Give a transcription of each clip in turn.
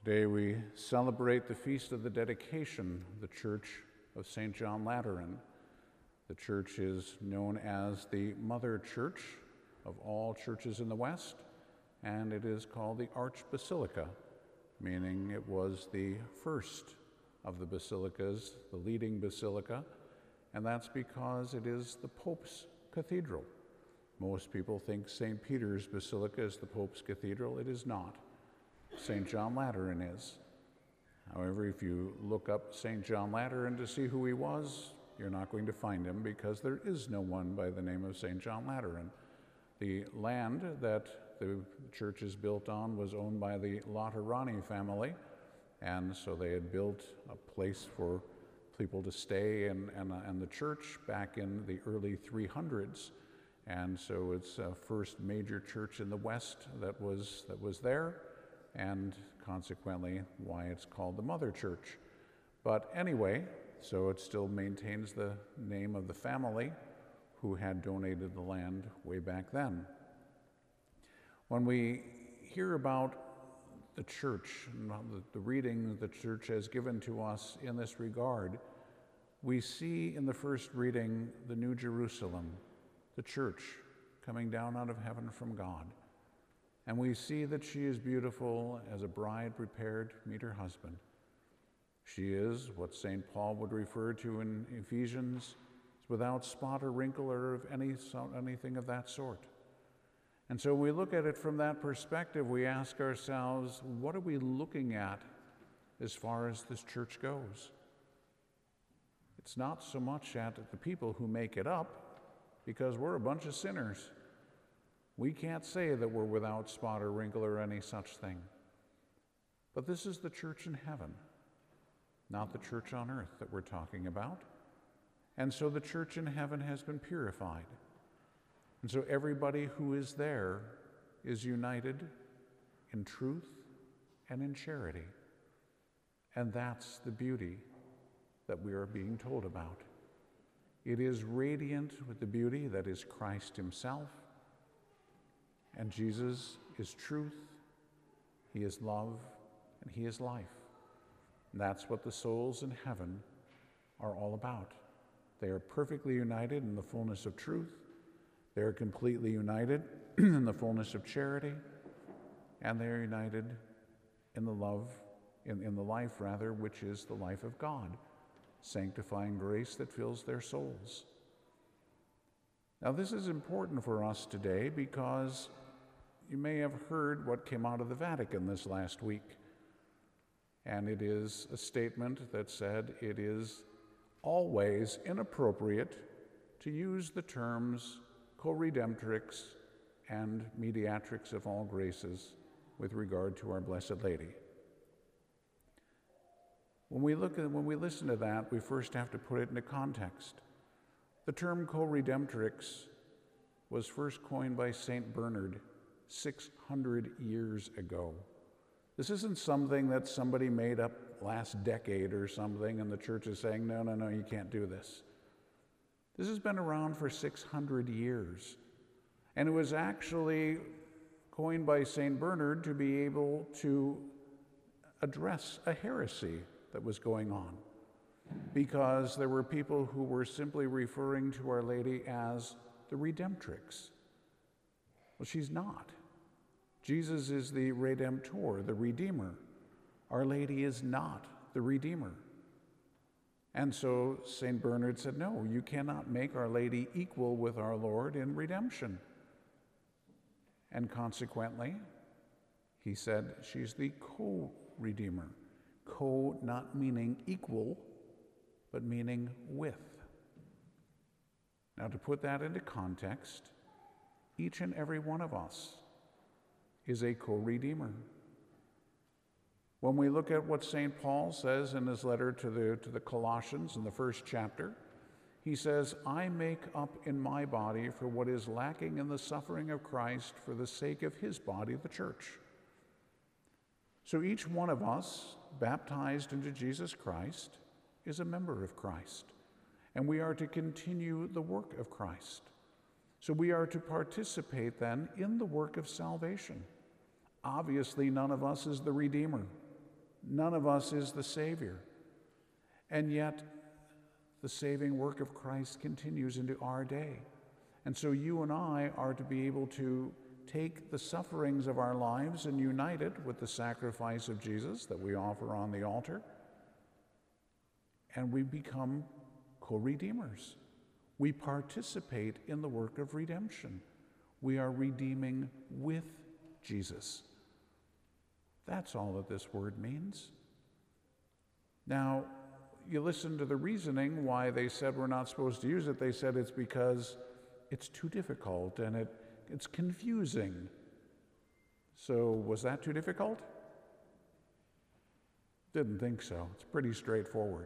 Today we celebrate the feast of the dedication of the Church of St. John Lateran. The church is known as the Mother Church of all churches in the West, and it is called the Archbasilica, meaning it was the first of the basilicas, the leading basilica, and that's because it is the Pope's cathedral. Most people think St. Peter's Basilica is the Pope's cathedral. It is not. St. John Lateran is. However, if you look up St. John Lateran to see who he was, you're not going to find him because there is no one by the name of St. John Lateran. The land that the church is built on was owned by the Laterani family, and so they had built a place for people to stay and the church back in the early 300s. And so it's the first major church in the West that was there, and consequently why it's called the Mother Church. But anyway, so it still maintains the name of the family who had donated the land way back then. When we hear about the church and the reading the church has given to us in this regard, we see in the first reading the New Jerusalem, the church coming down out of heaven from God. And we see that she is beautiful as a bride prepared to meet her husband. She is what St. Paul would refer to in Ephesians, without spot or wrinkle or of anything of that sort. And so when we look at it from that perspective, we ask ourselves, what are we looking at as far as this church goes? It's not so much at the people who make it up, because we're a bunch of sinners. We can't say that we're without spot or wrinkle or any such thing. But this is the church in heaven, not the church on earth that we're talking about. And so the church in heaven has been purified. And so everybody who is there is united in truth and in charity. And that's the beauty that we are being told about. It is radiant with the beauty that is Christ himself. And Jesus is truth, he is love, and he is life. And that's what the souls in heaven are all about. They are perfectly united in the fullness of truth. They are completely united in the fullness of charity. And they are united in the love, in the life rather, which is the life of God, sanctifying grace that fills their souls. Now, this is important for us today because you may have heard what came out of the Vatican this last week. And it is a statement that said it is always inappropriate to use the terms co-redemptrix and mediatrix of all graces with regard to our Blessed Lady. When we listen to that, we first have to put it into context. The term co-redemptrix was first coined by St. Bernard 600 years ago. This isn't something that somebody made up last decade or something, and the church is saying, no, you can't do this. This has been around for 600 years. And it was actually coined by St. Bernard to be able to address a heresy that was going on, because there were people who were simply referring to Our Lady as the Redemptrix. Well, she's not. Jesus is the Redemptor, the Redeemer. Our Lady is not the Redeemer. And so St. Bernard said, no, you cannot make Our Lady equal with our Lord in redemption. And consequently, he said she's the co-redeemer. Co not meaning equal, but meaning with. Now, to put that into context, each and every one of us is a co-redeemer. When we look at what St. Paul says in his letter to the Colossians in the first chapter, he says, I make up in my body for what is lacking in the suffering of Christ for the sake of his body, the church. So each one of us, baptized into Jesus Christ, is a member of Christ. And we are to continue the work of Christ. So we are to participate then in the work of salvation. Obviously, none of us is the Redeemer. None of us is the Savior. And yet, the saving work of Christ continues into our day. And so you and I are to be able to take the sufferings of our lives and unite it with the sacrifice of Jesus that we offer on the altar, and we become co-redeemers. We participate in the work of redemption. We are redeeming with Jesus. That's all that this word means. Now, you listen to the reasoning why they said we're not supposed to use it. They said it's because it's too difficult and it's confusing. So was that too difficult? Didn't think so. It's pretty straightforward.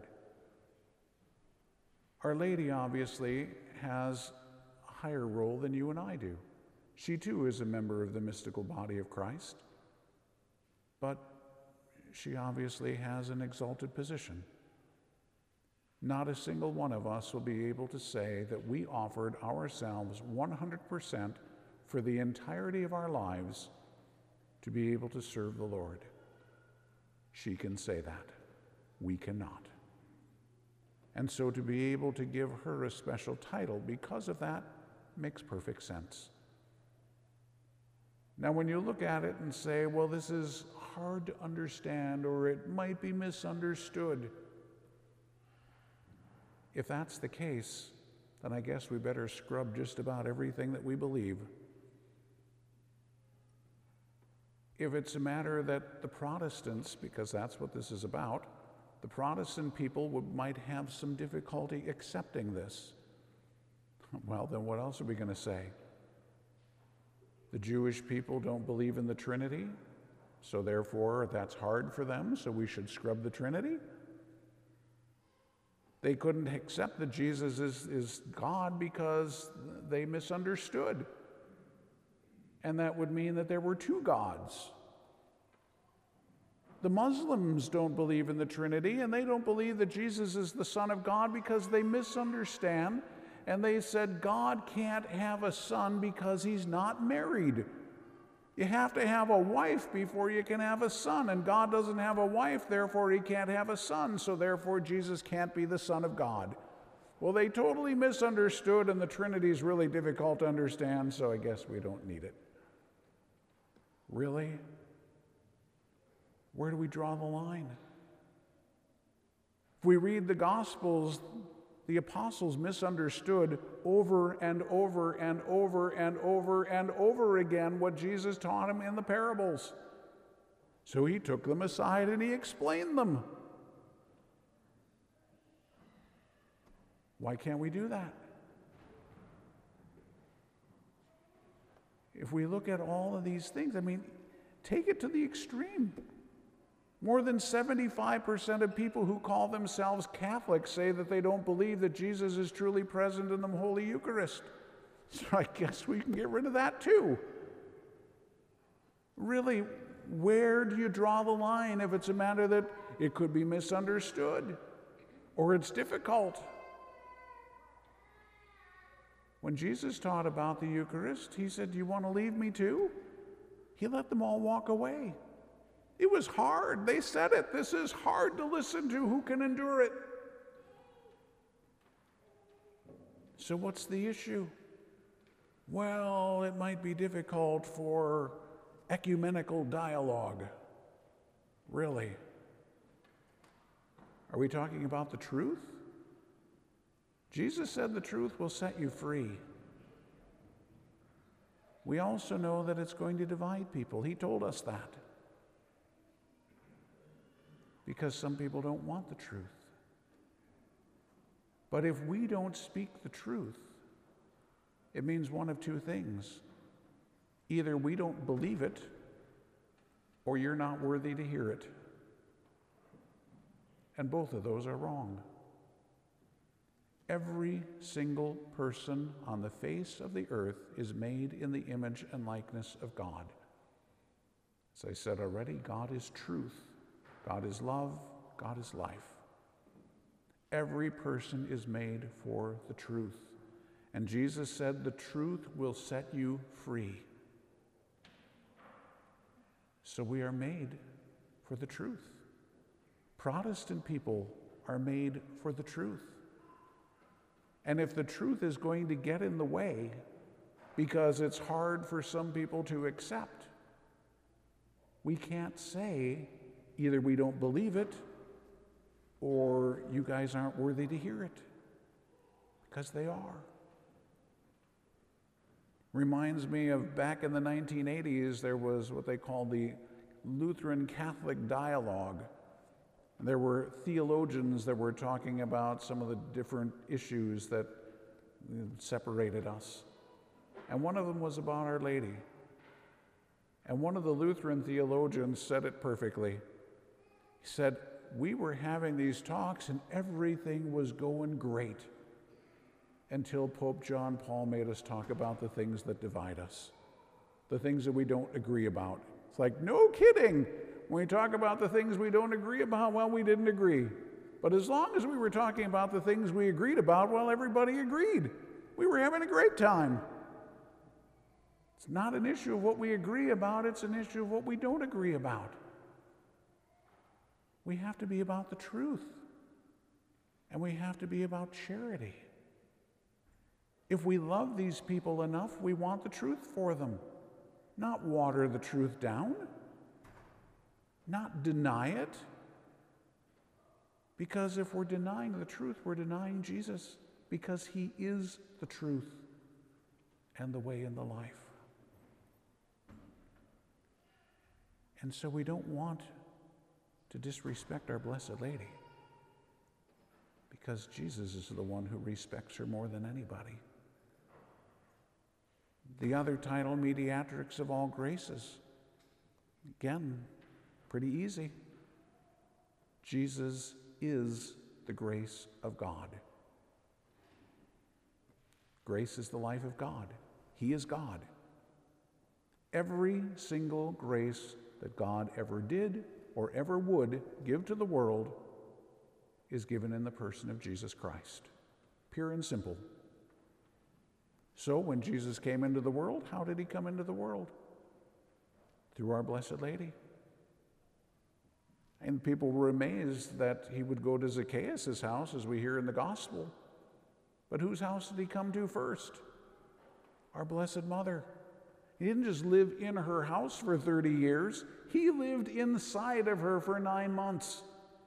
Our Lady obviously has a higher role than you and I do. She too is a member of the mystical body of Christ, but she obviously has an exalted position. Not a single one of us will be able to say that we offered ourselves 100% for the entirety of our lives to be able to serve the Lord. She can say that. We cannot. And so to be able to give her a special title because of that makes perfect sense. Now, when you look at it and say, well, this is hard to understand or it might be misunderstood, if that's the case, then I guess we better scrub just about everything that we believe. If it's a matter that the Protestants, because that's what this is about, the Protestant people might have some difficulty accepting this, well, then what else are we going to say? The Jewish people don't believe in the Trinity, so therefore that's hard for them, so we should scrub the Trinity? They couldn't accept that Jesus is God because they misunderstood. And that would mean that there were two gods. The Muslims don't believe in the Trinity, and they don't believe that Jesus is the Son of God because they misunderstand. And they said God can't have a son because he's not married. You have to have a wife before you can have a son, and God doesn't have a wife, therefore he can't have a son, so therefore Jesus can't be the Son of God. Well, they totally misunderstood, and the Trinity is really difficult to understand, so I guess we don't need it. Really? Where do we draw the line? If we read the Gospels, the apostles misunderstood over and over and over and over and over again what Jesus taught them in the parables. So he took them aside and he explained them. Why can't we do that? If we look at all of these things, I mean, take it to the extreme. More than 75% of people who call themselves Catholics say that they don't believe that Jesus is truly present in the Holy Eucharist. So I guess we can get rid of that too. Really, where do you draw the line if it's a matter that it could be misunderstood or it's difficult? When Jesus taught about the Eucharist, he said, "Do you want to leave me too?" He let them all walk away. It was hard. They said it. This is hard to listen to. Who can endure it? So what's the issue? Well, it might be difficult for ecumenical dialogue. Really? Are we talking about the truth? Jesus said the truth will set you free. We also know that it's going to divide people. He told us that. Because some people don't want the truth. But if we don't speak the truth, it means one of two things. Either we don't believe it, or you're not worthy to hear it. And both of those are wrong. Every single person on the face of the earth is made in the image and likeness of God. As I said already, God is truth. God is love, God is life. Every person is made for the truth. And Jesus said, the truth will set you free. So we are made for the truth. Protestant people are made for the truth. And if the truth is going to get in the way because it's hard for some people to accept, we can't say either we don't believe it or you guys aren't worthy to hear it, because they are. Reminds me of back in the 1980s, there was what they called the Lutheran Catholic Dialogue. There were theologians that were talking about some of the different issues that separated us. And one of them was about Our Lady. And one of the Lutheran theologians said it perfectly. He said, we were having these talks and everything was going great until Pope John Paul made us talk about the things that divide us, the things that we don't agree about. It's like, no kidding. When we talk about the things we don't agree about, well, we didn't agree. But as long as we were talking about the things we agreed about, well, everybody agreed. We were having a great time. It's not an issue of what we agree about, it's an issue of what we don't agree about. We have to be about the truth. And we have to be about charity. If we love these people enough, we want the truth for them, not water the truth down, not deny it. Because if we're denying the truth, we're denying Jesus, because he is the truth and the way and the life. And so we don't want to disrespect our Blessed Lady, because Jesus is the one who respects her more than anybody. The other title, Mediatrix of All Graces, again, pretty easy. Jesus is the grace of God. Grace is the life of God. He is God. Every single grace that God ever did or ever would give to the world is given in the person of Jesus Christ. Pure and simple. So when Jesus came into the world, how did he come into the world? Through our Blessed Lady. And people were amazed that he would go to Zacchaeus' house, as we hear in the gospel. But whose house did he come to first? Our Blessed Mother. He didn't just live in her house for 30 years. He lived inside of her for 9 months.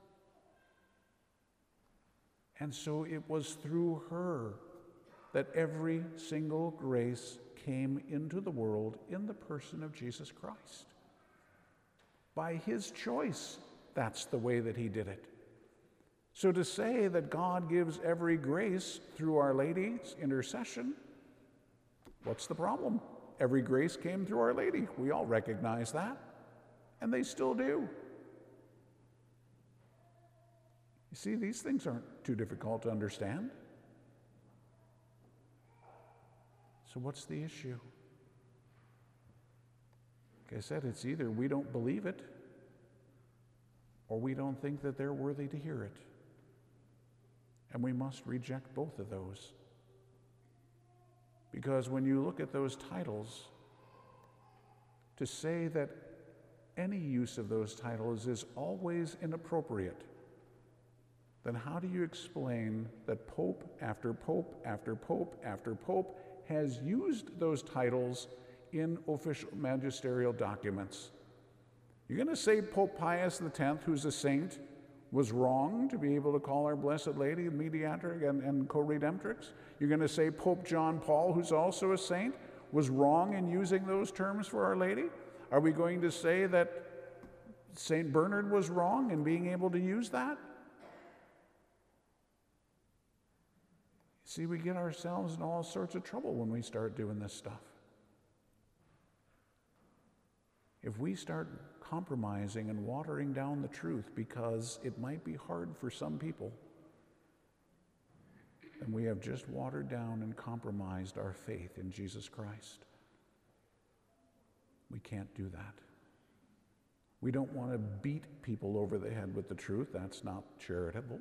And so it was through her that every single grace came into the world in the person of Jesus Christ. By his choice, that's the way that he did it. So to say that God gives every grace through Our Lady's intercession, what's the problem? Every grace came through Our Lady. We all recognize that, and they still do. You see, these things aren't too difficult to understand. So what's the issue? Like I said, it's either we don't believe it or we don't think that they're worthy to hear it. And we must reject both of those. Because when you look at those titles, to say that any use of those titles is always inappropriate, then how do you explain that Pope after Pope after Pope after Pope has used those titles in official magisterial documents? You're going to say Pope Pius X, who's a saint, was wrong to be able to call our Blessed Lady Mediatrix and Co-Redemptrix? You're going to say Pope John Paul, who's also a saint, was wrong in using those terms for Our Lady? Are we going to say that St. Bernard was wrong in being able to use that? See, we get ourselves in all sorts of trouble when we start doing this stuff. If we start compromising and watering down the truth because it might be hard for some people, then we have just watered down and compromised our faith in Jesus Christ. We can't do that. We don't want to beat people over the head with the truth. That's not charitable.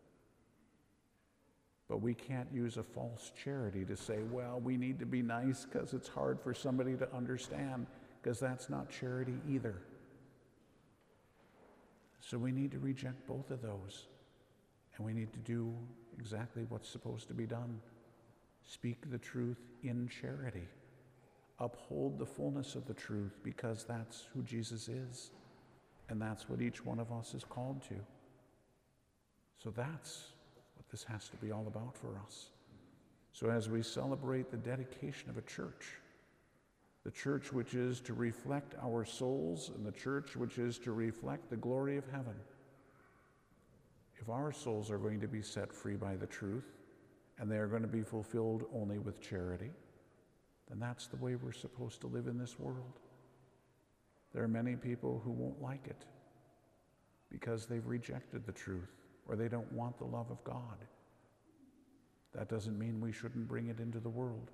But we can't use a false charity to say, well, we need to be nice because it's hard for somebody to understand, because that's not charity either. So we need to reject both of those. And we need to do exactly what's supposed to be done. Speak the truth in charity. Uphold the fullness of the truth, because that's who Jesus is. And that's what each one of us is called to. So that's what this has to be all about for us. So as we celebrate the dedication of a church, the church which is to reflect our souls and the church which is to reflect the glory of heaven, if our souls are going to be set free by the truth and they are going to be fulfilled only with charity, then that's the way we're supposed to live in this world. There are many people who won't like it because they've rejected the truth or they don't want the love of God. That doesn't mean we shouldn't bring it into the world.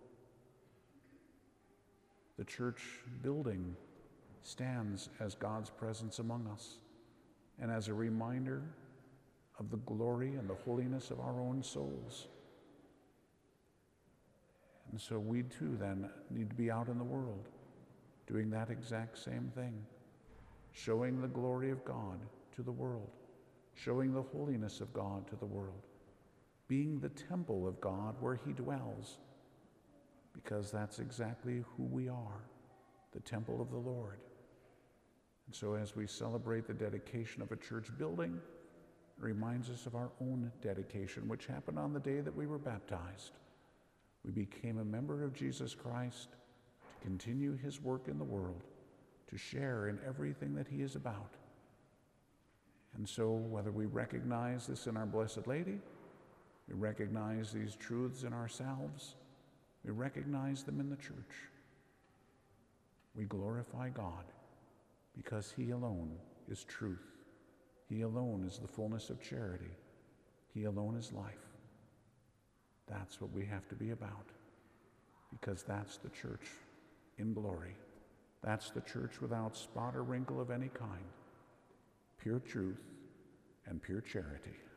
The church building stands as God's presence among us and as a reminder of the glory and the holiness of our own souls. And so we too then need to be out in the world doing that exact same thing, showing the glory of God to the world, showing the holiness of God to the world, being the temple of God where he dwells, because that's exactly who we are, the temple of the Lord. And so as we celebrate the dedication of a church building, it reminds us of our own dedication, which happened on the day that we were baptized. We became a member of Jesus Christ to continue his work in the world, to share in everything that he is about. And so whether we recognize this in our Blessed Lady, we recognize these truths in ourselves, we recognize them in the church, we glorify God because he alone is truth. He alone is the fullness of charity. He alone is life. That's what we have to be about, because that's the church in glory. That's the church without spot or wrinkle of any kind. Pure truth and pure charity.